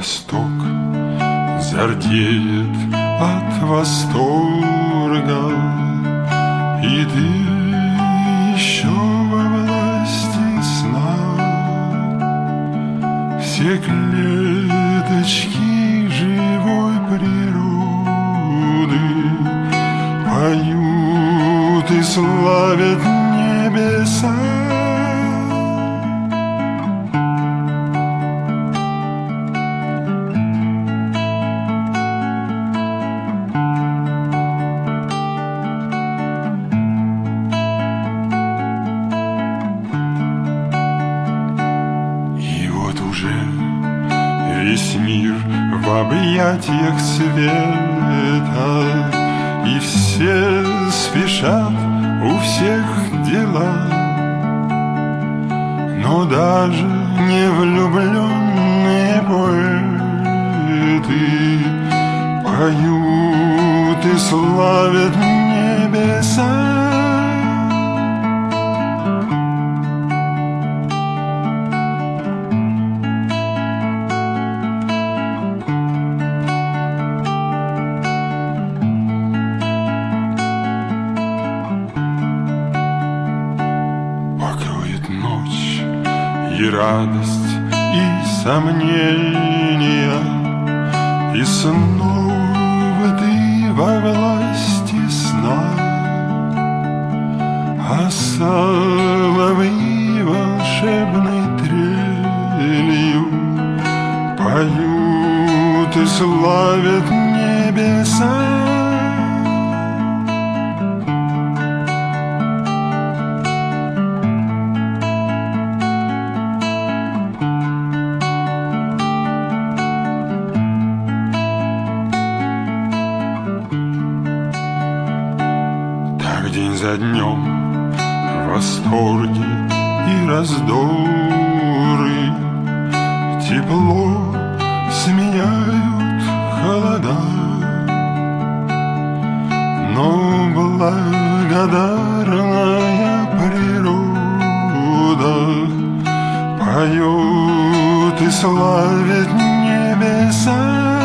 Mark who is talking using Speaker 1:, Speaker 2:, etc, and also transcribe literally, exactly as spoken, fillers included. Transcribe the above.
Speaker 1: восток зардеет от восторга, и ты еще во власти сна. Все клеточки живой природы поют и славят небеса. Весь мир в объятиях света, и все спешат, у всех дела. Но даже не влюбленные поэты поют и славят небеса. И радость, и сомнения, и снова ты во власти сна. А соловьи волшебной трелью поют и славят небеса. День за днем восторги и раздоры, тепло сменяют холода. Но благодарная природа поет и славит небеса.